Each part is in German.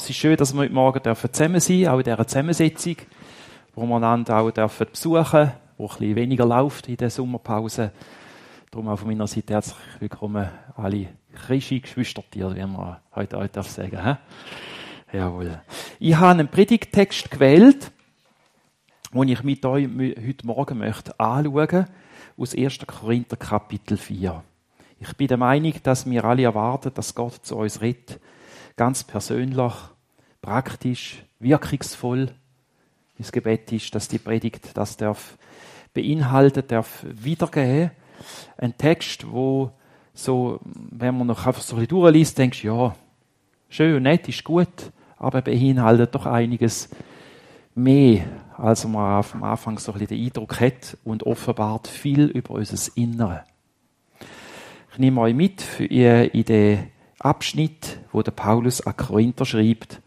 Es ist schön, dass wir heute Morgen zusammen sein dürfen, auch in dieser Zusammensetzung, wo wir einander auch besuchen dürfen, wo ein bisschen weniger läuft in der Sommerpause. Darum auch von meiner Seite herzlich willkommen alle Christi-Geschwistertiere, wie man heute auch sagen darf. Jawohl. Ich habe einen Predigttext gewählt, den ich mit euch heute Morgen möchte anschauen, aus 1. Korinther Kapitel 4. Ich bin der Meinung, dass wir alle erwarten, dass Gott zu uns redet, ganz persönlich, praktisch, wirkungsvoll. Das Gebet ist, dass die Predigt das beinhalten darf, wiedergeben. Ein Text, wo so, wenn man noch einfach so ein bisschen durchliest, denkst du, ja, schön, nett, ist gut, aber beinhaltet doch einiges mehr, als man am Anfang so ein bisschen den Eindruck hat und offenbart viel über unser Innere. Ich nehme euch mit in den Abschnitt, wo der Paulus an Korinther schreibt.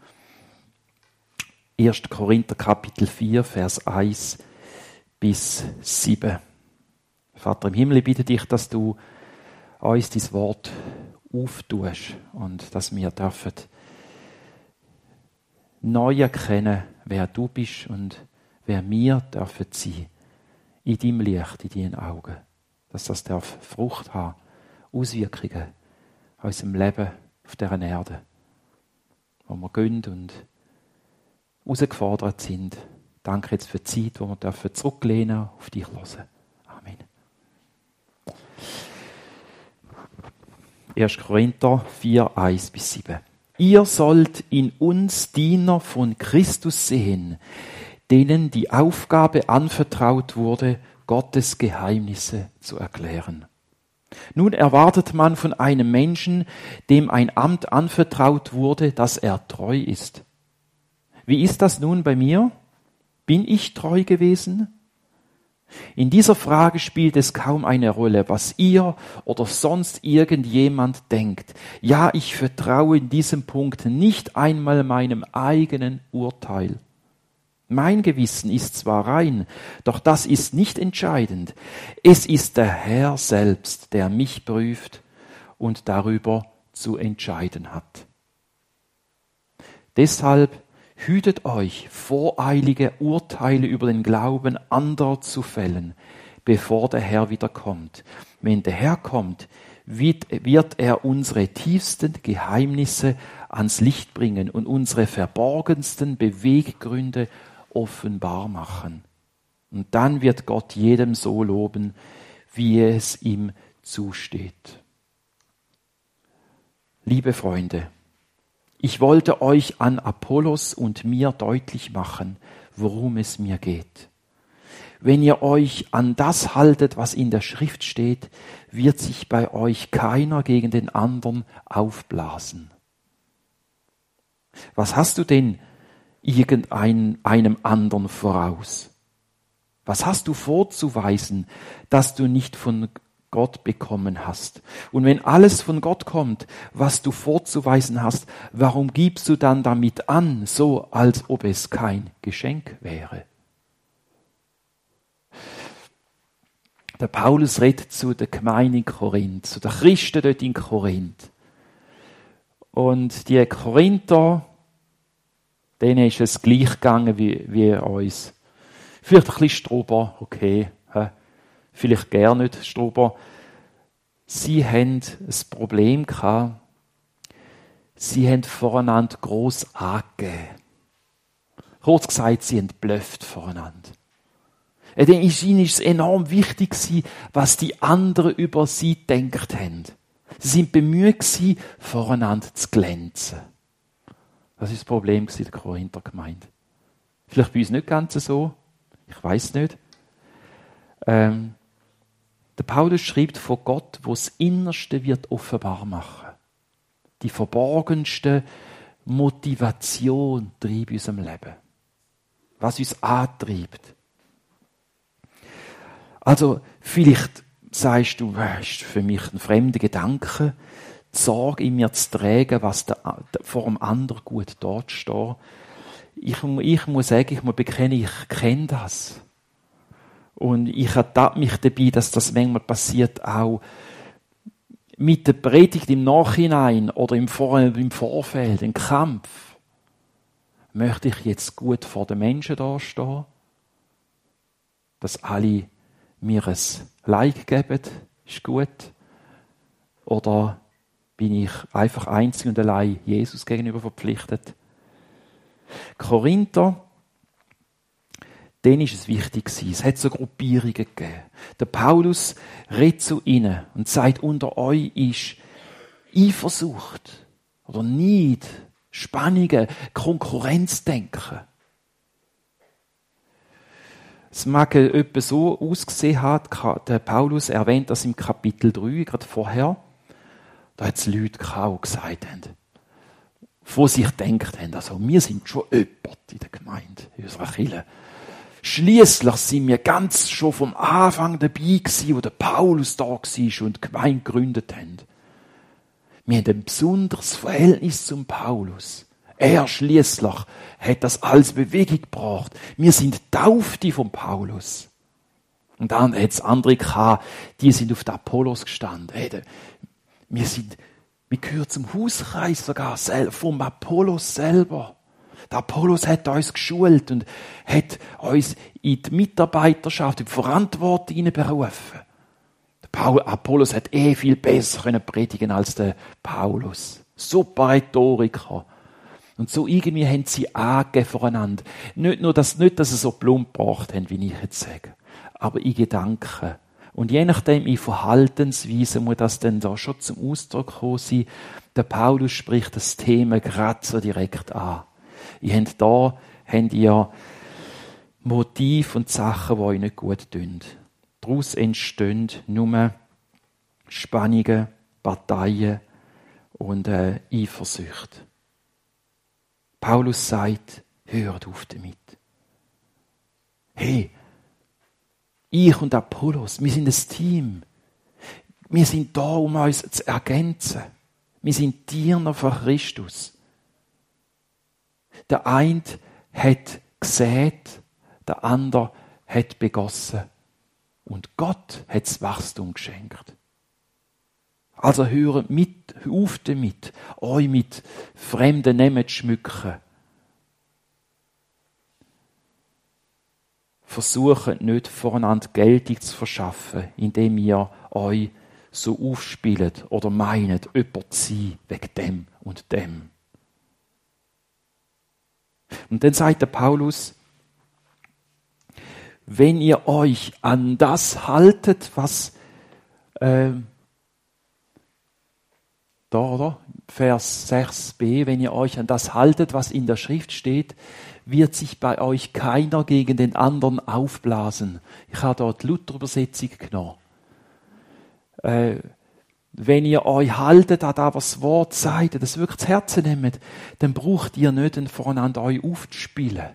1. Korinther Kapitel 4, Vers 1 bis 7. Vater im Himmel, ich bitte dich, dass du uns dein Wort auftust und dass wir dürfen neu erkennen, wer du bist und wer wir dürfen sein. In deinem Licht, in deinen Augen. Dass das darf Frucht haben, Auswirkungen in unserem Leben auf dieser Erde, wo wir gehen und herausgefordert sind. Danke jetzt für die Zeit, wo wir zurücklehnen dürfen, auf dich hören. Amen. 1. Korinther 4, 1 bis 7. Ihr sollt in uns Diener von Christus sehen, denen die Aufgabe anvertraut wurde, Gottes Geheimnisse zu erklären. Nun erwartet man von einem Menschen, dem ein Amt anvertraut wurde, dass er treu ist. Wie ist das nun bei mir? Bin ich treu gewesen? In dieser Frage spielt es kaum eine Rolle, was ihr oder sonst irgendjemand denkt. Ja, ich vertraue in diesem Punkt nicht einmal meinem eigenen Urteil. Mein Gewissen ist zwar rein, doch das ist nicht entscheidend. Es ist der Herr selbst, der mich prüft und darüber zu entscheiden hat. Deshalb hütet euch, voreilige Urteile über den Glauben anderer zu fällen, bevor der Herr wiederkommt. Wenn der Herr kommt, wird er unsere tiefsten Geheimnisse ans Licht bringen und unsere verborgensten Beweggründe offenbar machen. Und dann wird Gott jedem so loben, wie es ihm zusteht. Liebe Freunde, ich wollte euch an Apollos und mir deutlich machen, worum es mir geht. Wenn ihr euch an das haltet, was in der Schrift steht, wird sich bei euch keiner gegen den anderen aufblasen. Was hast du denn einem anderen voraus? Was hast du vorzuweisen, dass du nicht von Gott bekommen hast? Und wenn alles von Gott kommt, was du vorzuweisen hast, warum gibst du dann damit an, so als ob es kein Geschenk wäre? Der Paulus redet zu der Gemeinde in Korinth, zu den Christen dort in Korinth. Und die Korinther, denen ist es gleich gegangen wie uns. Vielleicht ein bisschen Strober, okay. Vielleicht gar nicht Strober. Sie haben ein Problem gehabt. Sie haben voreinander gross angegeben. Kurz gesagt, sie haben blöfft voreinander. Ihnen ist es enorm wichtig gewesen, was die anderen über sie gedacht haben. Sie sind bemüht gewesen, voreinander zu glänzen. Das ist das Problem der Korinther Gemeinde. Vielleicht bei uns nicht ganz so. Ich weiß nicht. Der Paulus schreibt von Gott, wo das Innerste wird offenbar machen. Die verborgenste Motivation treibt in unserem Leben. Was uns antreibt. Also, vielleicht sagst du, das ist für mich ein fremder Gedanke, die Sorge in mir zu tragen, was vor dem anderen gut dort steht. Ich muss sagen, ich muss bekennen, ich kenne das. Und ich ertappe mich dabei, dass das manchmal passiert, auch mit der Predigt im Nachhinein oder im Vorfeld, im Kampf. Möchte ich jetzt gut vor den Menschen dastehen? Dass alle mir ein Like geben, ist gut? Oder bin ich einfach einzig und allein Jesus gegenüber verpflichtet? Korinther, denen ist es wichtig gewesen. Es hat so Gruppierungen gegeben. Der Paulus redet zu ihnen und sagt, unter euch ist Eifersucht oder Neid, Spannungen, Konkurrenzdenken. Es mag etwa so ausgesehen haben, der Paulus erwähnt das im Kapitel 3, gerade vorher. Da hat es Leute gehabt, die gesagt haben, wo sich gedacht haben, also wir sind schon jemand in der Gemeinde, in unserer Kirche. Schliesslich sind wir ganz schon vom Anfang dabei gewesen, wo der Paulus da war und die Gemeinde gegründet haben. Wir haben ein besonderes Verhältnis zum Paulus. Er schliesslich hat das als Bewegung gebracht. Wir sind Taufte vom Paulus. Und dann hat es andere gehabt, die sind auf den Apollos gestanden. Wir gehören zum Hauskreis sogar vom Apollos selber. Der Apollos hat uns geschult und hat uns in die Mitarbeiterschaft, in die Verantwortung berufen. Der Apollos hat viel besser predigen als der Paulus. Super Rhetoriker. Und so irgendwie haben sie angegeben voreinander. Nicht, dass sie so plump gebracht haben, wie ich jetzt sage, aber in Gedanken. Und je nachdem in Verhaltensweise muss das dann da schon zum Ausdruck kommen sein. Der Paulus spricht das Thema gerade so direkt an. Ihr habt Motive und Sachen, die euch nicht gut tun. Daraus entstehen nur Spannungen, Parteien und Eifersucht. Paulus sagt, hört auf damit. Hey, ich und Apollos, wir sind ein Team. Wir sind da, um uns zu ergänzen. Wir sind Diener von Christus. Der eine hat gesät, der andere hat begossen. Und Gott hat das Wachstum geschenkt. Also hört auf damit, euch mit fremden Namen zu schmücken. Versucht nicht voreinander Geltung zu verschaffen, indem ihr euch so aufspielt oder meint, jemand zu sein wegen dem und dem. Und dann sagt der Paulus, wenn ihr euch an das haltet, was Vers 6b, wenn ihr euch an das haltet, was in der Schrift steht, wird sich bei euch keiner gegen den anderen aufblasen. Ich habe dort die Luther-Übersetzung genommen. Wenn ihr euch haltet an das, was das Wort sagt, das wirklich zu Herzen nehmt, dann braucht ihr nicht voreinander euch aufzuspielen,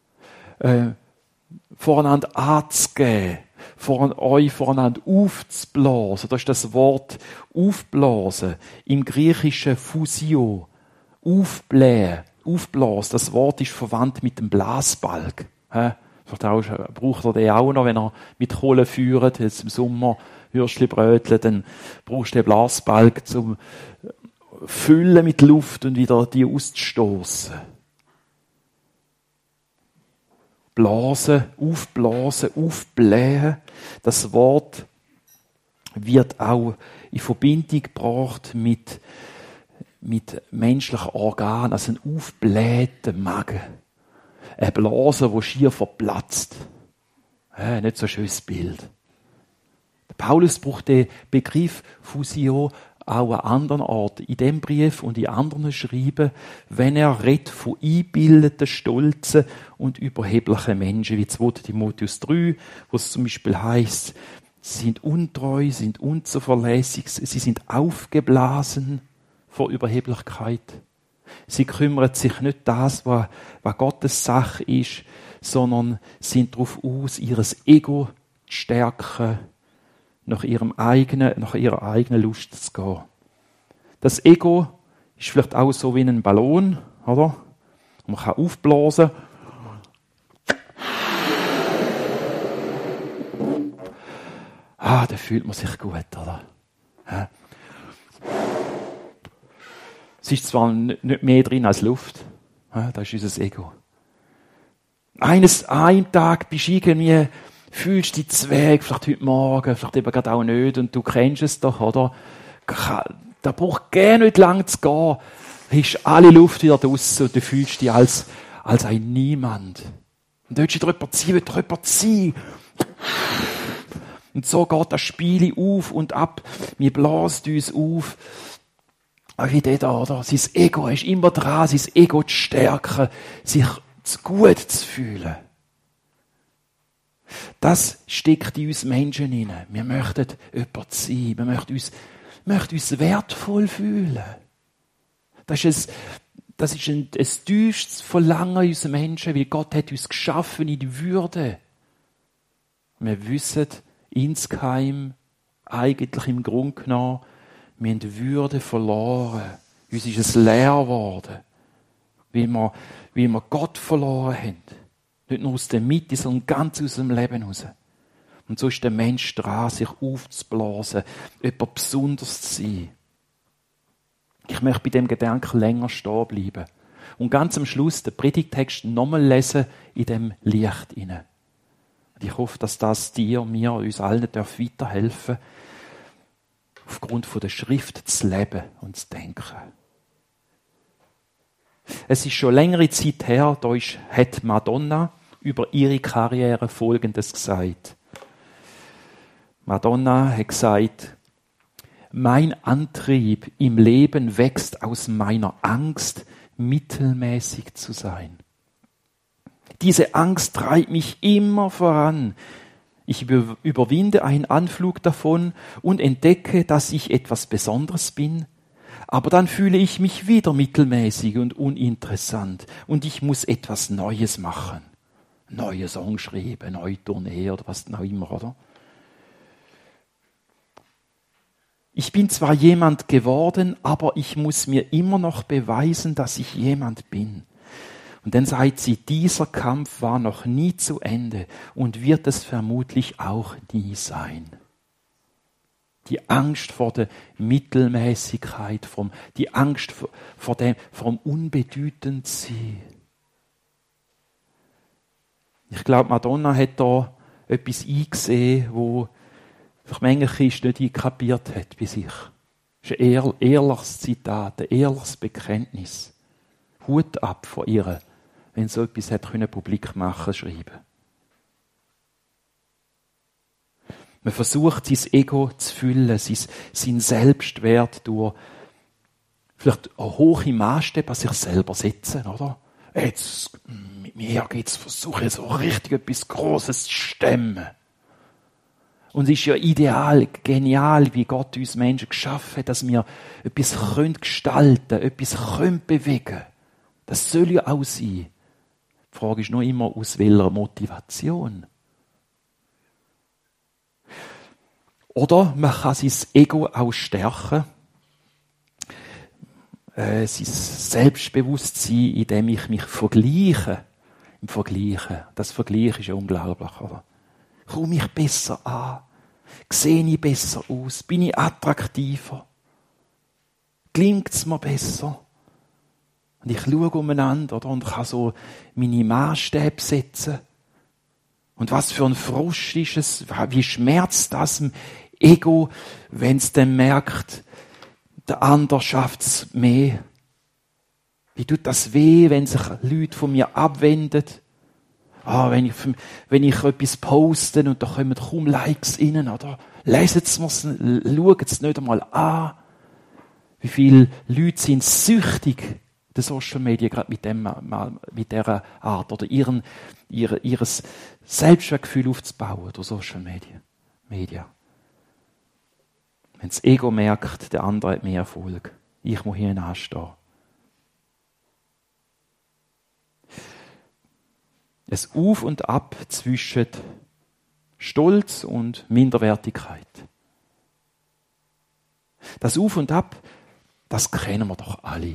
voreinander anzugeben, euch voreinander aufzublasen. Das ist das Wort aufblasen. Im Griechischen Phusio. Aufblähen, aufblasen. Das Wort ist verwandt mit dem Blasbalg. Vielleicht braucht ihr den auch noch, wenn ihr mit Kohle führt, jetzt im Sommer Würstchen bröteln, dann brauchst du den Blasbalg zum Füllen mit Luft und wieder die auszustoßen. Blasen, aufblähen. Das Wort wird auch in Verbindung gebracht mit menschlichen Organen, also ein aufblähter Magen. Eine Blase, die schier verplatzt. Nicht so ein schönes Bild. Paulus braucht den Begriff Phusio auch an anderen Orten, in dem Brief und in anderen Schreiben, wenn er redet von eingebildeten, stolzen und überheblichen Menschen, wie 2. Timotheus 3, wo es zum Beispiel heisst, sie sind untreu, sind unzuverlässig, sie sind aufgeblasen vor Überheblichkeit. Sie kümmern sich nicht das, was Gottes Sache ist, sondern sind darauf aus, ihr Ego zu stärken, nach ihrer eigenen Lust zu gehen. Das Ego ist vielleicht auch so wie ein Ballon, oder? Und man kann aufblasen. Da fühlt man sich gut, oder? Es ist zwar nicht mehr drin als Luft, Ja, das ist unser Ego. Einen Tag bist du irgendwie, fühlst dich Zweig, vielleicht heute Morgen, vielleicht eben gerade auch nicht, und du kennst es doch, oder? Da braucht gerne nicht lang zu gehen, ist alle Luft wieder draussen und du fühlst dich als ein Niemand. Und du willst wieder jemand sein. Und so geht das Spiel auf und ab. Wir blasen uns auf. Wie der da, oder? Sein Ego ist immer dran, sein Ego zu stärken, sich gut zu fühlen. Das steckt in uns Menschen hinein. Wir möchten jemand sein. Wir möchten uns wertvoll fühlen. Das ist ein tiefstes Verlangen unserer Menschen, weil Gott hat uns geschaffen in die Würde. Wir wissen insgeheim, eigentlich im Grunde genommen, wir haben die Würde verloren. Uns ist es leer geworden, weil wir Gott verloren haben. Nicht nur aus der Mitte, sondern ganz aus dem Leben heraus. Und so ist der Mensch dran, sich aufzublasen, jemand besonders zu sein. Ich möchte bei dem Gedanken länger stehen bleiben. Und ganz am Schluss den Predigtext nochmal lesen in dem Licht hinein. Ich hoffe, dass das dir, mir, uns allen weiterhelfen darf, aufgrund der Schrift zu leben und zu denken. Es ist schon längere Zeit her, hat Madonna über ihre Karriere Folgendes gesagt. Madonna hat gesagt, mein Antrieb im Leben wächst aus meiner Angst, mittelmäßig zu sein. Diese Angst treibt mich immer voran. Ich überwinde einen Anflug davon und entdecke, dass ich etwas Besonderes bin. Aber dann fühle ich mich wieder mittelmäßig und uninteressant. Und ich muss etwas Neues machen. Neue Song schreiben, neue Tournee oder was auch immer, oder? Ich bin zwar jemand geworden, aber ich muss mir immer noch beweisen, dass ich jemand bin. Und dann sagt sie, dieser Kampf war noch nie zu Ende und wird es vermutlich auch nie sein. Die Angst vor der Mittelmäßigkeit, die Angst vom Unbedeutendsein. Ich glaube, Madonna hat da etwas eingesehen, wo vielleicht manche Christen nicht einkapiert hat bei sich. Das ist ein ehrliches Zitat, ein ehrliches Bekenntnis. Hut ab von ihr, wenn so etwas hat publik machen, schreiben. Man versucht, sein Ego zu füllen, sein Selbstwert durch vielleicht eine hohe Maßstäbe an sich selber setzen, oder? Jetzt, mit mir geht's, versuche ich so richtig etwas Grosses zu stemmen. Und es ist ja ideal, genial, wie Gott uns Menschen geschaffen hat, dass wir etwas gestalten können, etwas bewegen können. Das soll ja auch sein. Die Frage ist nur immer, aus welcher Motivation. Oder man kann sein Ego auch stärken. Sein Selbstbewusstsein, indem ich mich vergleiche. Im Vergleichen. Das Vergleich ist ja unglaublich, oder? Komme ich besser an? Sehe ich besser aus? Bin ich attraktiver? Gelingt es mir besser? Und ich schaue umeinander, oder? Und kann so meine Maßstäbe setzen. Und was für ein Frust ist es? Wie schmerzt das im Ego, wenn es dann merkt, der andere schafft es mehr? Wie tut das weh, wenn sich Leute von mir abwenden? Wenn ich etwas poste und da kommen kaum Likes rein, oder? Lesen Sie es, schauen Sie es nicht einmal an. Wie viele Leute sind süchtig der Social Media, gerade mit dieser Art, oder ihres Selbstwertgefühl aufzubauen durch Social Media. Wenn das Ego merkt, der andere hat mehr Erfolg. Ich muss hier anstehen. Es Auf und Ab zwischen Stolz und Minderwertigkeit. Das Auf und Ab, das kennen wir doch alle.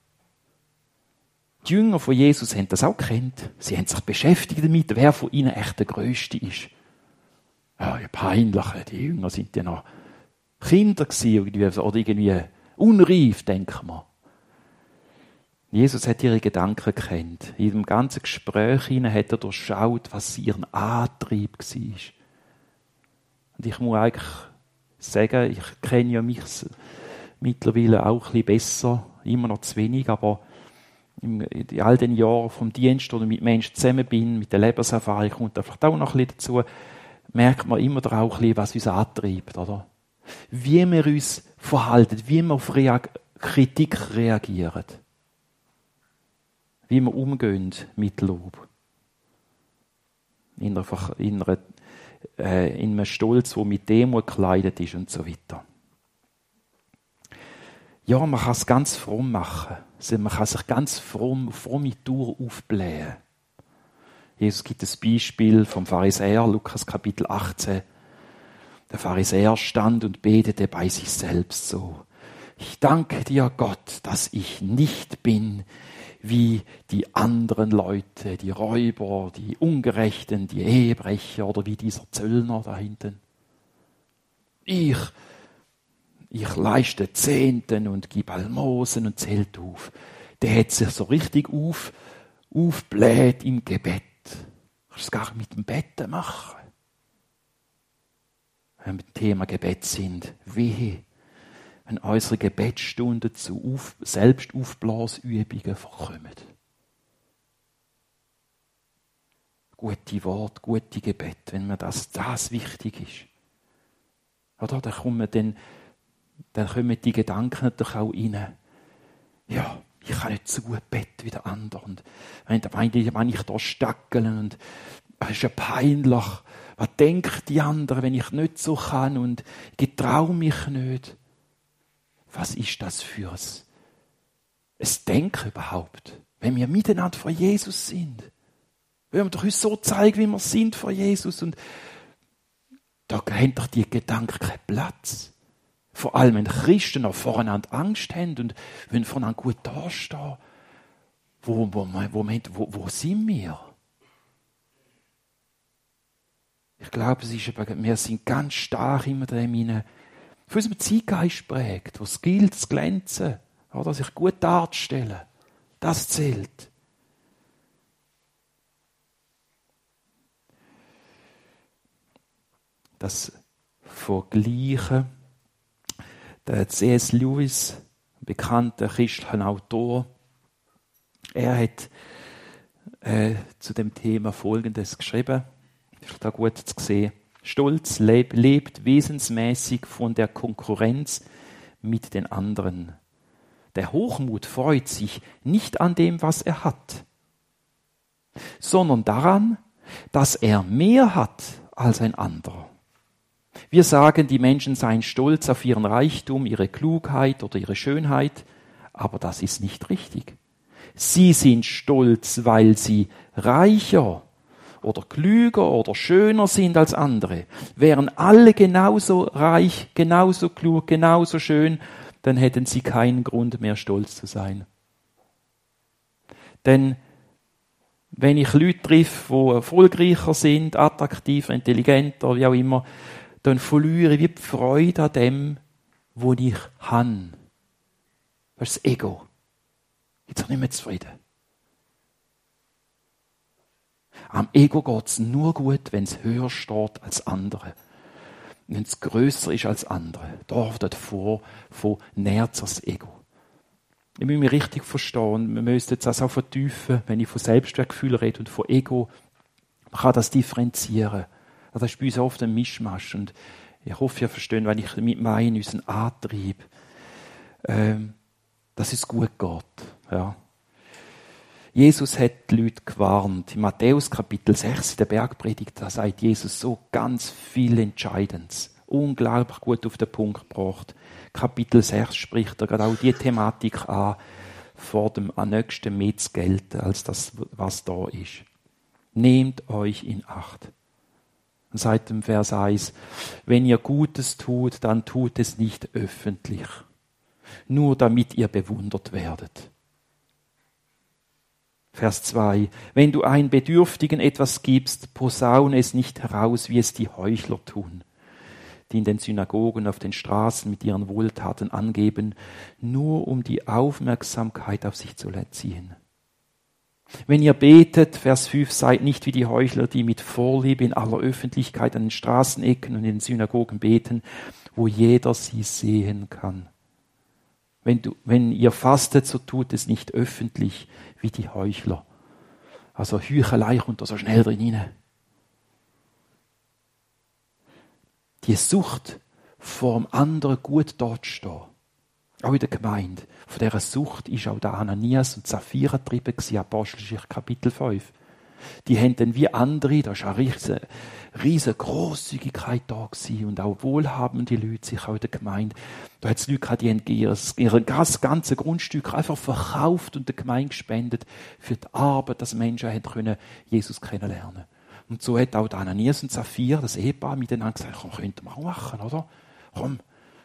Die Jünger von Jesus haben das auch gekannt. Sie haben sich beschäftigt damit, wer von ihnen echt der Größte ist. Ja, peinlich, die Jünger sind ja noch Kinder gewesen, oder irgendwie unreif, denken wir. Jesus hat ihre Gedanken gekannt. In dem ganzen Gespräch hinein hat er durchschaut, was ihren Antrieb war. Und ich muss eigentlich sagen, ich kenne ja mich mittlerweile auch ein bisschen besser, immer noch zu wenig, aber in all den Jahren vom Dienst oder mit Menschen zusammen bin, mit der Lebenserfahrung kommt da vielleicht auch noch ein bisschen dazu, merkt man immer auch ein bisschen, was uns antreibt, oder? Wie wir uns verhalten, wie wir auf Kritik reagieren, wie wir umgehen mit Lob. In einem Stolz, der mit Demut gekleidet ist und so weiter. Ja, man kann es ganz fromm machen. Man kann sich ganz fromme Tour aufblähen. Jesus gibt das Beispiel vom Pharisäer, Lukas Kapitel 18. Der Pharisäer stand und betete bei sich selbst so: Ich danke dir, Gott, dass ich nicht bin wie die anderen Leute, die Räuber, die Ungerechten, die Ehebrecher oder wie dieser Zöllner da hinten. Ich leiste Zehnten und gebe Almosen und zählt auf. Der hat sich so richtig aufbläht im Gebet. Kannst du es gar mit dem Betten machen? Wenn wir beim Thema Gebet sind, wehe, wenn unsere Gebetsstunden zu Selbstaufblasübungen verkommen. Gute Worte, gute Gebet, wenn mir das wichtig ist. Oder? Dann kommen die Gedanken natürlich auch rein. Ja, ich kann nicht so gut beten wie der andere. Und wenn ich da stackel und es ist ja peinlich. Was denken die anderen, wenn ich nicht so kann und ich traue mich nicht? Was ist das für ein Denken überhaupt? Wenn wir miteinander vor Jesus sind. Wenn wir doch uns so zeigen, wie wir sind vor Jesus. Und da haben doch die Gedanken keinen Platz. Vor allem, wenn Christen noch voreinander Angst haben und wenn voreinander gut dastehen. Wo sind wir? Ich glaube, wir sind ganz stark immer dem hinein, von unserem Zeitgeist prägt, wo es gilt, zu glänzen, oder sich gut darzustellen. Das zählt. Das Vergleichen. Der C.S. Lewis, ein bekannter christlicher Autor, er hat zu dem Thema Folgendes geschrieben. Ist da gut zu sehen. Stolz lebt wesensmäßig von der Konkurrenz mit den anderen. Der Hochmut freut sich nicht an dem, was er hat, sondern daran, dass er mehr hat als ein anderer. Wir sagen, die Menschen seien stolz auf ihren Reichtum, ihre Klugheit oder ihre Schönheit, aber das ist nicht richtig. Sie sind stolz, weil sie reicher oder klüger oder schöner sind als andere. Wären alle genauso reich, genauso klug, genauso schön, dann hätten sie keinen Grund mehr, stolz zu sein. Denn wenn ich Leute treffe, die erfolgreicher sind, attraktiver, intelligenter, wie auch immer, dann verliere ich die Freude an dem, was ich habe. Das ist das Ego. Jetzt bin ich nicht mehr zufrieden. Am Ego geht es nur gut, wenn es höher steht als andere. Wenn es grösser ist als andere. Davor nährt sich das Ego. Ich muss mich richtig verstehen. Wir müssen jetzt das auch vertiefen, wenn ich von Selbstwertgefühl rede und von Ego. Man kann das differenzieren. Das ist bei uns oft ein Mischmasch. Und ich hoffe, ihr versteht, wenn ich mit meine, unseren Antrieb, dass es gut geht. Ja. Jesus hat die Leute gewarnt. In Matthäus Kapitel 6, in der Bergpredigt, da sagt Jesus so ganz viel Entscheidendes. Unglaublich gut auf den Punkt gebracht. Kapitel 6 spricht er gerade auch die Thematik an, vor dem am nächsten mehr zu gelten, als das, was da ist. Nehmt euch in Acht. Und sagt im Vers 1, wenn ihr Gutes tut, dann tut es nicht öffentlich. Nur damit ihr bewundert werdet. Vers 2. Wenn du einem Bedürftigen etwas gibst, posaune es nicht heraus, wie es die Heuchler tun. die in den Synagogen auf den Straßen mit ihren Wohltaten angeben, nur um die Aufmerksamkeit auf sich zu ziehen. Wenn ihr betet, Vers 5, seid nicht wie die Heuchler, die mit Vorliebe in aller Öffentlichkeit an den Straßenecken und in den Synagogen beten, wo jeder sie sehen kann. Wenn ihr fastet, so tut es nicht öffentlich wie die Heuchler. Also Heuchelei kommt da so schnell drin rein. Die Sucht, vor dem anderen gut dazustehen. Auch in der Gemeinde. Von dieser Sucht ist auch der Ananias und Sapphira getrieben gewesen, Apostelgeschichte Kapitel 5. Die haben dann wie andere, da war eine riesige Grosszügigkeit da gewesen und auch wohlhabende Leute, sich auch in der Gemeinde. Da hat es Leute gehabt, die haben ihr ganzes Grundstück einfach verkauft und der Gemeinde gespendet für die Arbeit, dass Menschen können Jesus kennenlernen. Und so hat auch der Ananias und Sapphira, das Ehepaar, miteinander gesagt, komm, könnten wir auch machen, oder? Komm.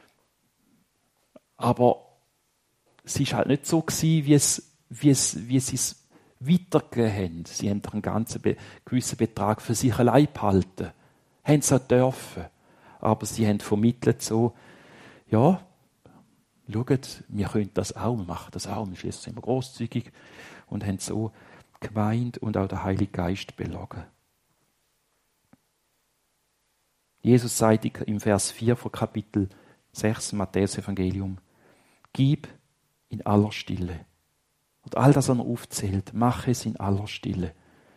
Aber es war halt nicht so gewesen, wie sie es weitergegeben haben. Sie haben einen gewissen Betrag für sich allein behalten. Haben sie auch dürfen. Aber sie haben vermittelt so, ja, schaut, wir können das auch, wir machen das auch, wir sind immer grosszügig und haben so Gemeinde und auch den Heiligen Geist belogen. Jesus sagt im Vers 4 von Kapitel 6 Matthäus Evangelium, gib in aller Stille. Und all das, was er aufzählt, mache es in aller Stille.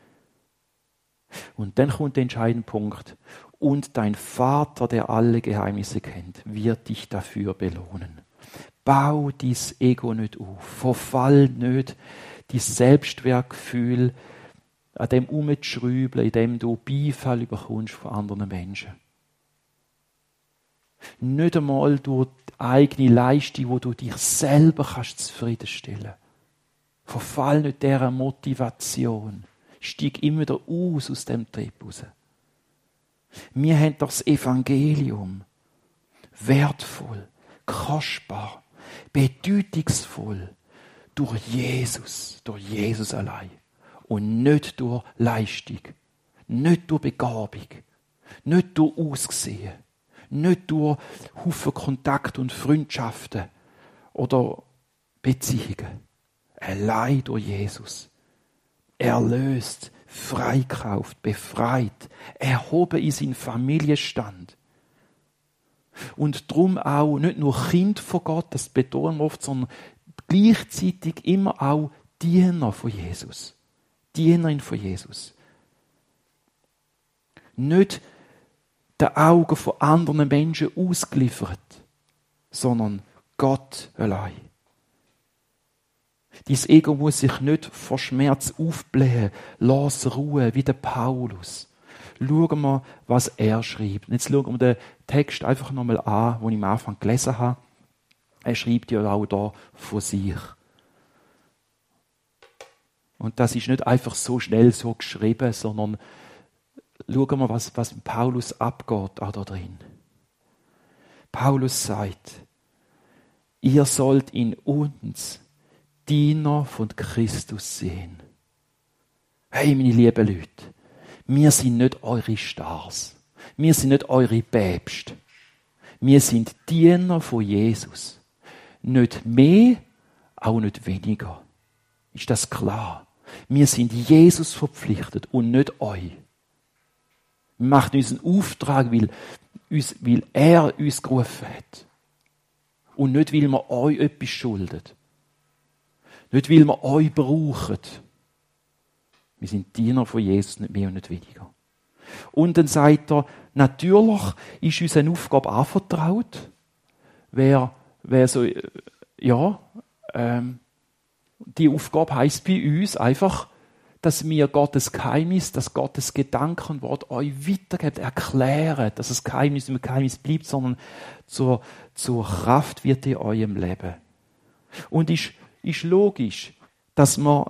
Und dann kommt der entscheidende Punkt. Und dein Vater, der alle Geheimnisse kennt, wird dich dafür belohnen. Bau dein Ego nicht auf. Verfall nicht dein Selbstwertgefühl an dem Umschrübeln, in dem du Beifall bekommst von anderen Menschen. Nicht einmal durch die eigene Leistung, wo du dich selber zufriedenstellen kannst. Verfall nicht dieser Motivation. Steig immer wieder aus dem Trieb raus. Wir haben doch das Evangelium. Wertvoll, kostbar, bedeutungsvoll. Durch Jesus allein. Und nicht durch Leistung. Nicht durch Begabung. Nicht durch Aussehen. Nicht durch Haufen Kontakt und Freundschaften oder Beziehungen. Allein durch Jesus. Erlöst, freikauft, befreit, erhoben in seinen Familienstand. Und darum auch nicht nur Kind von Gott, das betonen wir oft, sondern gleichzeitig immer auch Diener von Jesus. Dienerin von Jesus. Nicht den Augen von anderen Menschen ausgeliefert, sondern Gott allein. Dein Ego muss sich nicht vor Schmerz aufblähen, lass ruhen, wie der Paulus. Schauen wir, was er schreibt. Jetzt schauen wir den Text einfach nochmal an, den ich am Anfang gelesen habe. Er schreibt ja auch da von sich. Und das ist nicht einfach so schnell so geschrieben, sondern schauen wir, was mit Paulus abgeht auch da drin. Paulus sagt, ihr sollt in uns Diener von Christus sehen. Hey, meine lieben Leute, wir sind nicht eure Stars. Wir sind nicht eure Päpste. Wir sind Diener von Jesus. Nicht mehr, auch nicht weniger. Ist das klar? Wir sind Jesus verpflichtet und nicht euch. Wir machen unseren Auftrag, weil er uns gerufen hat. Und nicht, weil wir euch etwas schulden. Nicht, weil wir euch brauchen. Wir sind Diener von Jesus, nicht mehr und nicht weniger. Und dann sagt er, natürlich ist uns eine Aufgabe anvertraut. Wer so, die Aufgabe heisst bei uns einfach, dass wir Gottes Geheimnis, dass Gottes Gedankenwort euch weitergeben, erklären, dass es Geheimnis nicht mehr Geheimnis bleibt, sondern zur Kraft wird in eurem Leben. Und ist logisch, dass man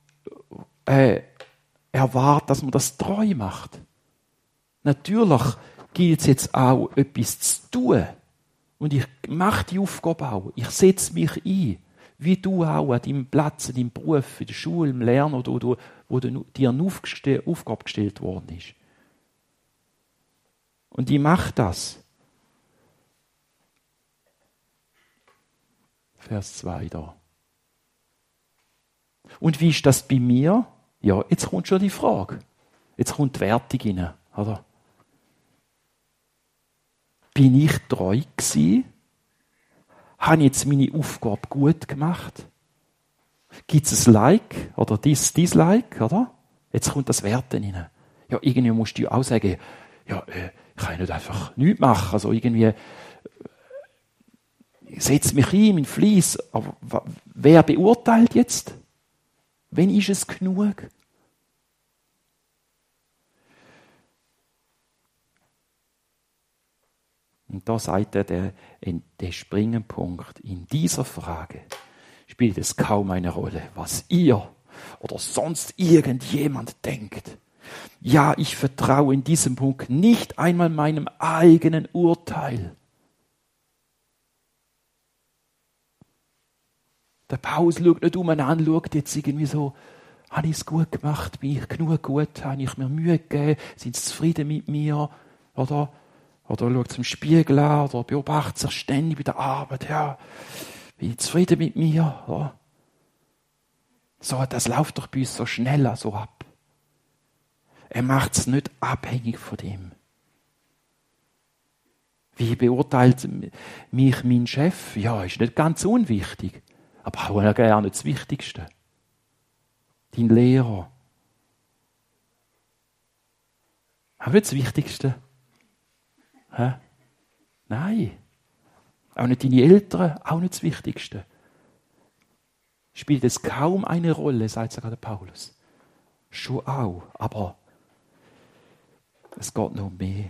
erwartet, dass man das treu macht. Natürlich gilt es jetzt auch, etwas zu tun. Und ich mache die Aufgabe auch. Ich setze mich ein. Wie du auch an deinem Platz, in deinem Beruf, in der Schule, im Lernen, oder wo dir eine Aufgabe gestellt worden ist. Und ich mache das. Vers 2 da. Und wie ist das bei mir? Ja, jetzt kommt schon die Frage. Jetzt kommt die Wertung rein, oder? Bin ich treu gewesen? Habe ich jetzt meine Aufgabe gut gemacht? Gibt es ein Like oder Dislike, oder? Jetzt kommt das Werten rein. Ja, irgendwie musst du auch sagen, ja, ich kann nicht einfach nichts machen. Also irgendwie, ich setze mich ein, mein Fleiss. Aber wer beurteilt jetzt? Wann ist es genug? Und da sagt er, der springende Punkt. In dieser Frage spielt es kaum eine Rolle, was ihr oder sonst irgendjemand denkt. Ja, ich vertraue in diesem Punkt nicht einmal meinem eigenen Urteil. Der Paulus schaut nicht umeinander, schaut jetzt irgendwie so, habe ich es gut gemacht, bin ich genug gut, habe ich mir Mühe gegeben, sind sie zufrieden mit mir, oder schaut zum Spiegel an, oder beobachtet sich ständig bei der Arbeit, ja, bin ich zufrieden mit mir, oder? So, das läuft doch bei uns so schnell so ab. Er macht es nicht abhängig von dem. Wie beurteilt mich mein Chef? Ja, ist nicht ganz unwichtig. Aber auch gar nicht das Wichtigste. Dein Lehrer. Auch nicht das Wichtigste. Hä? Nein. Auch nicht deine Eltern, auch nicht das Wichtigste. Spielt es kaum eine Rolle, sagt sogar der Paulus. Schon auch, aber es geht noch um mehr.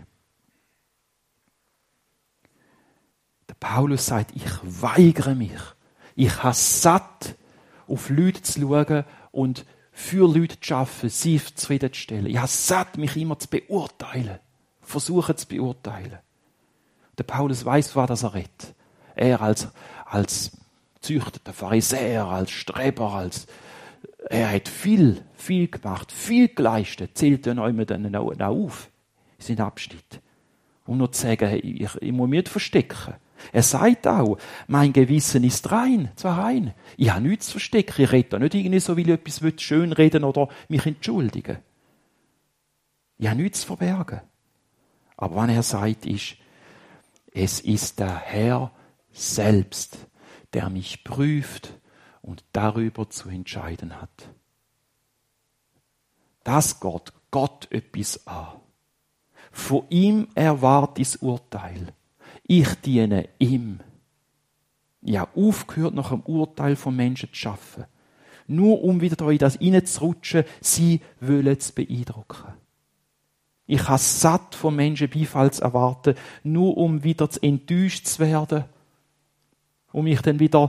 Der Paulus sagt, ich weigere mich. Ich habe satt, auf Leute zu schauen und für Leute zu arbeiten, sie zufriedenzustellen. Ich habe satt, mich immer zu beurteilen. Versuchen zu beurteilen. Der Paulus weiss, was er redet. Er als züchteter Pharisäer, als Streber, er hat viel gemacht, viel geleistet, zählt er noch dann auf, in seinen Abschnitt. Um nur zu sagen, ich muss mich nicht verstecken. Er sagt auch, mein Gewissen ist zwar rein. Ich habe nichts zu verstecken. Ich rede da nicht irgendwie so, weil ich etwas schönreden oder mich entschuldigen. Ich habe nichts zu verbergen. Aber was er sagt, ist, es ist der Herr selbst, der mich prüft und darüber zu entscheiden hat. Das geht Gott etwas an. Von ihm erwarte ich das Urteil. Ich diene ihm. Ich habe aufgehört, nach dem Urteil von Menschen zu arbeiten. Nur um wieder da in das hineinzurutschen, sie wollen zu beeindrucken. Ich habe satt von Menschen Beifall zu erwarten, nur um wieder zu enttäuscht zu werden. Um mich dann wieder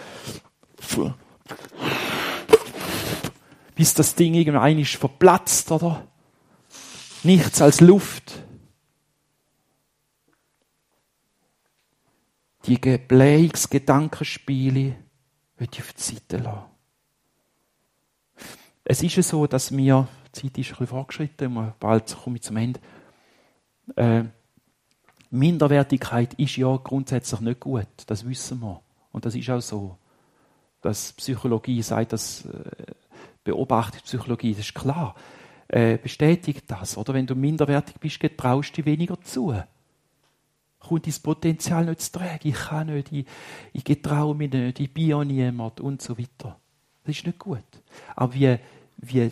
bis das Ding irgendwann ist verplatzt, oder? Nichts als Luft. Die Gedankenspiele will ich auf die Seite lassen. Es ist ja so, dass wir, die Zeit ist ein bisschen fortgeschritten, bald komme ich zum Ende. Minderwertigkeit ist ja grundsätzlich nicht gut, das wissen wir. Und das ist auch so. Dass Psychologie sagt, dass Beobachtungspsychologie, das ist klar, bestätigt das. Oder wenn du minderwertig bist, traust du dir weniger zu. Kommt dein Potenzial nicht zu tragen. Ich kann nicht, ich getraue mich nicht, ich bin ja niemand und so weiter. Das ist nicht gut. Aber wie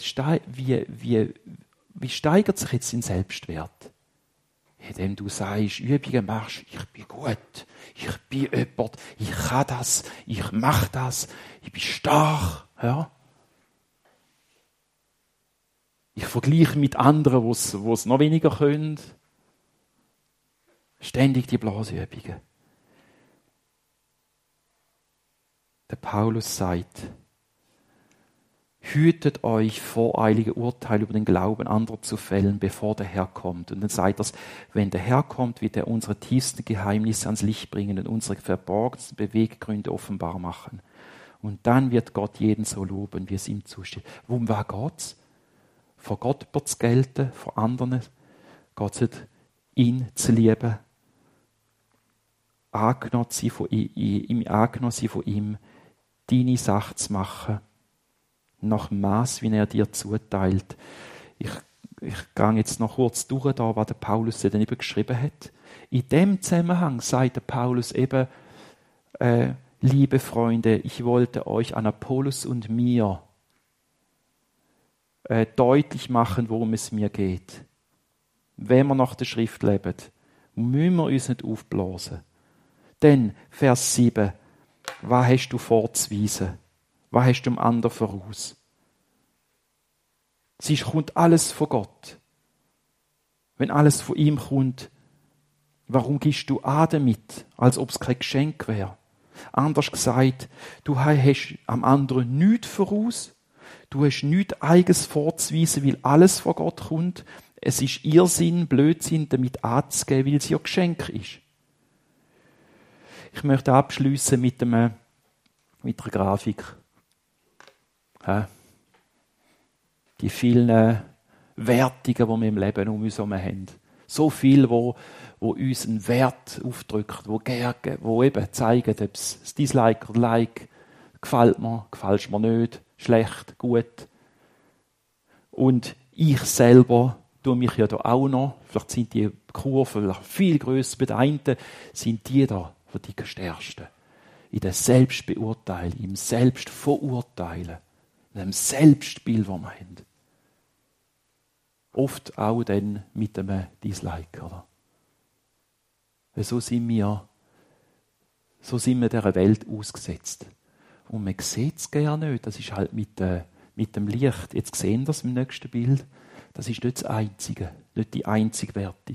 steigert sich jetzt dein Selbstwert? Indem du sagst, Übungen machst, ich bin gut, ich bin jemand, ich kann das, ich mache das, ich bin stark. Ja? Ich vergleiche mit anderen, die es noch weniger können. Ständig die Blasübungen. Der Paulus sagt, hütet euch, voreilige Urteile über den Glauben anderer zu fällen, bevor der Herr kommt. Und dann sagt er, wenn der Herr kommt, wird er unsere tiefsten Geheimnisse ans Licht bringen und unsere verborgensten Beweggründe offenbar machen. Und dann wird Gott jeden so loben, wie es ihm zusteht. Worum geht's? Vor Gott zu gelten, vor anderen. Gott sagt, ihn zu lieben. angenommen sein von ihm, deine Sache zu machen, nach dem Maß, wie er dir zuteilt. Ich gehe jetzt noch kurz durch, da, was der Paulus dann eben geschrieben hat. In dem Zusammenhang sagt der Paulus eben, liebe Freunde, ich wollte euch an Apollos und mir deutlich machen, worum es mir geht. Wenn wir nach der Schrift leben, müssen wir uns nicht aufblasen. Denn, Vers 7, was hast du vorzuweisen? Was hast du dem anderen voraus? Kommt alles von Gott. Wenn alles von ihm kommt, warum gibst du an damit, als ob es kein Geschenk wäre? Anders gesagt, du hast am anderen nichts voraus, du hast nichts Eigenes vorzuweisen, weil alles von Gott kommt. Es ist Irrsinn, Blödsinn, damit anzugeben, weil es ja Geschenk ist. Ich möchte abschließen mit einer Grafik. Ja. Die vielen Wertungen, die wir im Leben um uns herum haben. So viel, wo uns einen Wert aufdrückt, wo eben zeigen, ob es das Dislike oder Like gefällt mir nicht, schlecht, gut. Und ich selber tue mich ja da auch noch, vielleicht sind die Kurven viel grösser, bei den einen sind die da die stärksten. In der Selbstbeurteilung, im Selbstverurteilen, in dem Selbstbild, das wir haben. Oft auch dann mit einem Dislike, oder? So sind wir dieser Welt ausgesetzt. Und man sieht es gerne nicht. Das ist halt mit dem Licht. Jetzt sehen wir es im nächsten Bild. Das ist nicht das Einzige, nicht die einzige Wertung.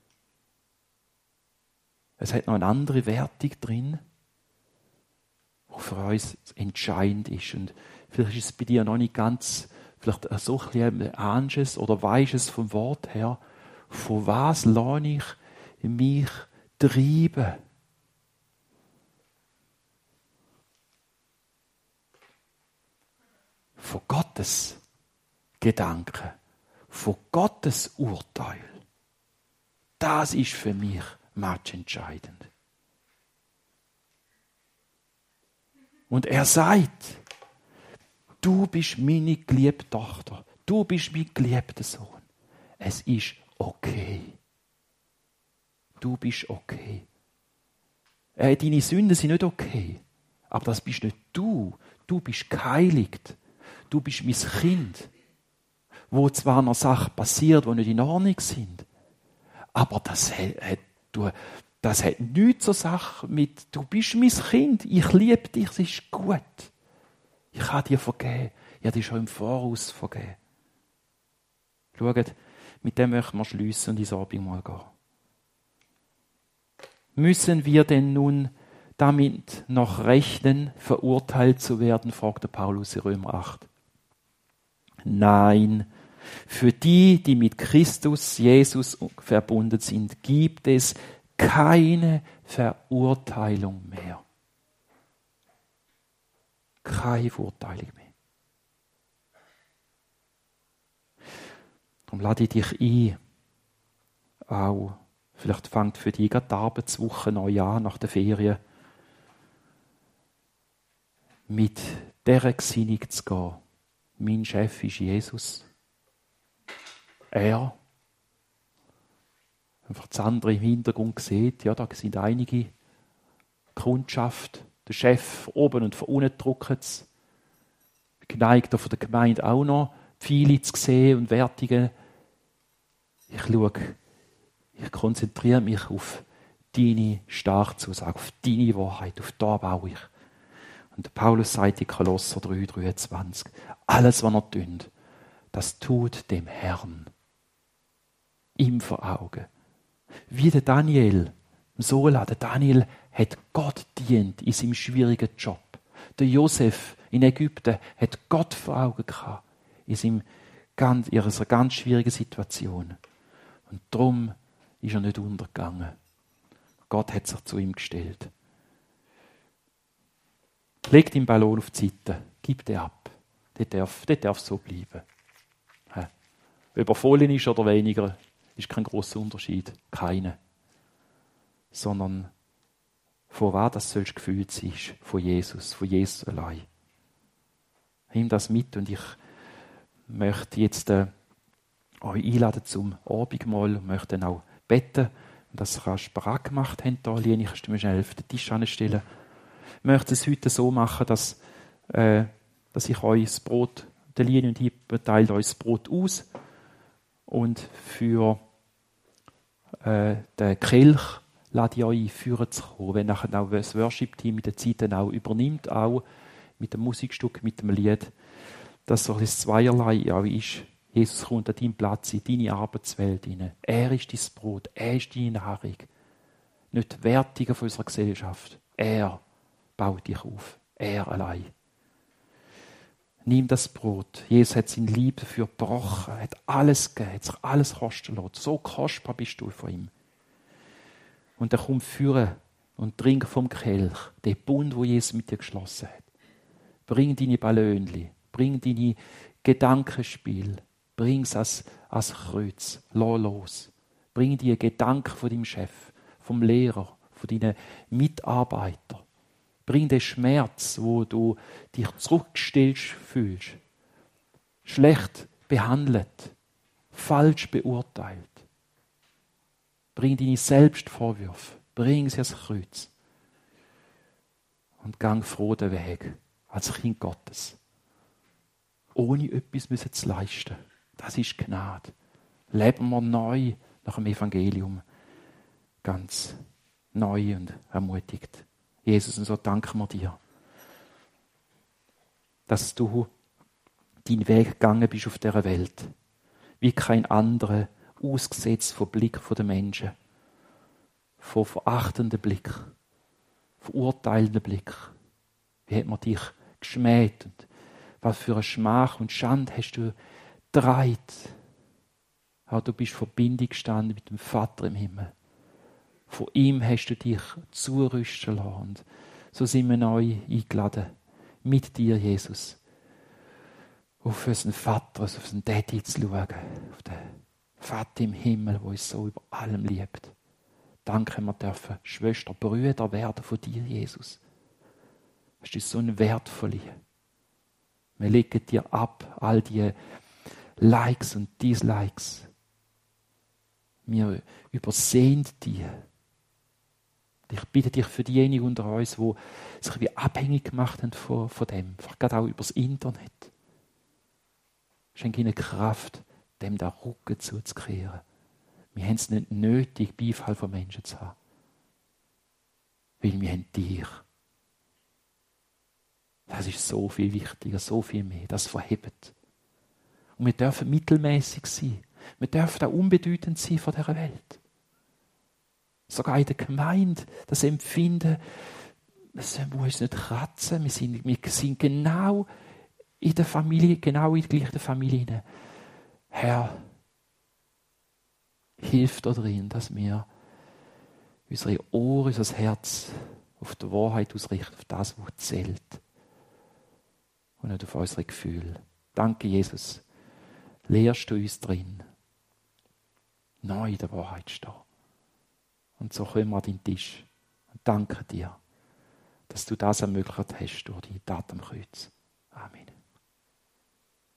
Es hat noch eine andere Wertung drin, die für uns entscheidend ist. Und vielleicht ist es bei dir noch nicht ganz, vielleicht so ein bisschen ahnst es oder weisst es vom Wort her, von was lasse ich mich treiben? Von Gottes Gedanken, von Gottes Urteil. Das ist für mich entscheidend. Und er sagt, du bist meine geliebte Tochter, du bist mein geliebter Sohn. Es ist okay. Du bist okay. Deine Sünden sind nicht okay, aber das bist nicht du. Du bist geheiligt. Du bist mein Kind, wo zwar noch Sachen passiert, die nicht in Ordnung sind, aber das hat nichts zur Sache mit, du bist mein Kind, ich liebe dich, es ist gut. Ich habe dir vergeben. Ich habe dir schon im Voraus vergeben. Schaut, mit dem möchten wir schliessen und ins Abendmahl gehen. Müssen wir denn nun damit noch rechnen, verurteilt zu werden, fragt der Paulus in Römer 8. Nein, für die, die mit Christus Jesus verbunden sind, gibt es keine Verurteilung mehr. Keine Verurteilung mehr. Darum lade ich dich ein, auch, vielleicht fängt für dich gerade die Arbeitswoche neu an, nach der Ferien, mit dieser Gesinnung zu gehen. Mein Chef ist Jesus. Er. Einfach das andere im Hintergrund sieht, ja, da sind einige Kundschaft. Der Chef oben und von unten drückt es. Geneigt von der Gemeinde auch noch viele zu sehen und Wertungen. Ich konzentriere mich auf deine Starkzusage, auf deine Wahrheit, auf da baue ich. Und Paulus sagt in Kolosser 3,23, alles, was er tut, das tut dem Herrn. Ihm vor Augen. Wie der Daniel, im Sola, der Daniel hat Gott dient in seinem schwierigen Job. Der Josef in Ägypten hat Gott vor Augen gehabt in ihrer ganz schwierigen Situation. Und darum ist er nicht untergegangen. Gott hat sich zu ihm gestellt. Leg den Ballon auf die Seite, gib den ab. Der darf so bleiben. Ob er voll ist oder weniger, ist kein grosser Unterschied. Keiner. Sondern von was das sollst gefüllt sein, von Jesus allein. Nimm das mit und ich möchte jetzt euch einladen zum Abendmahl und möchte dann auch beten. Und das kannst du bereit gemacht haben, da, Lieni, kannst du mir schnell auf den Tisch anstellen. Ich möchte es heute so machen, dass ich euch das Brot, der Linie und ich teilt euch das Brot aus und für den Kelch lade ich euch führen zu kommen, wenn nachher auch das Worship-Team mit der Zeit dann auch übernimmt, auch mit dem Musikstück, mit dem Lied, dass so ein Zweierlei auch ist. Jesus kommt an deinen Platz, in deine Arbeitswelt hinein. Er ist dein Brot, er ist deine Nahrung. Nicht die Wertungen von unserer Gesellschaft. Er baut dich auf. Er allein. Nimm das Brot. Jesus hat sein Liebe dafür gebrochen, hat alles gegeben, hat sich alles kosten lassen. So kostbar bist du von ihm. Und er kommt führen und trink vom Kelch, den Bund, wo Jesus mit dir geschlossen hat. Bring deine Ballönchen, bring deine Gedankenspiel, bring es als Kreuz, lass los. Bring die Gedanken von deinem Chef, vom Lehrer, von deinen Mitarbeitern. Bring den Schmerz, wo du dich zurückgestellt fühlst, schlecht behandelt, falsch beurteilt. Bring deine Selbstvorwürfe, bring sie ans Kreuz und gang froh den Weg als Kind Gottes. Ohne etwas zu leisten. Das ist Gnade. Leben wir neu nach dem Evangelium. Ganz neu und ermutigt. Jesus, und so danken wir dir, dass du deinen Weg gegangen bist auf dieser Welt. Wie kein anderer, ausgesetzt vom Blick der Menschen. Von verachtenden Blick. Verurteilenden Blick. Wie hat man dich geschmäht und was für eine Schmach und Schande hast du getragen. Aber du bist in Verbindung gestanden mit dem Vater im Himmel. Von ihm hast du dich zurüsten lassen. Und so sind wir neu eingeladen, mit dir, Jesus, auf unseren Vater, auf unseren Daddy zu schauen, auf den Vater im Himmel, der uns so über allem liebt. Danke, wir dürfen Schwester, Brüder werden von dir, Jesus. Das ist so ein wertvolle. Wir legen dir ab, all die Likes und Dislikes. Wir übersehen die. Ich bitte dich für diejenigen unter uns, die sich wie abhängig gemacht haben von dem, vielleicht gerade auch übers Internet. Schenke ihnen Kraft, dem den Rücken zuzukehren. Wir haben es nicht nötig, Beifall von Menschen zu haben. Weil wir haben dich. Das ist so viel wichtiger, so viel mehr. Das verhebt. Und wir dürfen mittelmäßig sein. Wir dürfen auch unbedeutend sein von dieser Welt. Sogar in der Gemeinde, das Empfinden, das muss uns nicht kratzen. Wir sind genau in der Familie, genau in der gleichen Familie. Herr, hilf da drin, dass wir unsere Ohren, unser Herz auf die Wahrheit ausrichten, auf das, was zählt. Und nicht auf unsere Gefühle. Danke, Jesus. Lehrst du uns drin, neu in der Wahrheit stehen. Und so kommen wir an deinen Tisch. Und danke dir, dass du das ermöglicht hast durch die Tat am Kreuz. Amen.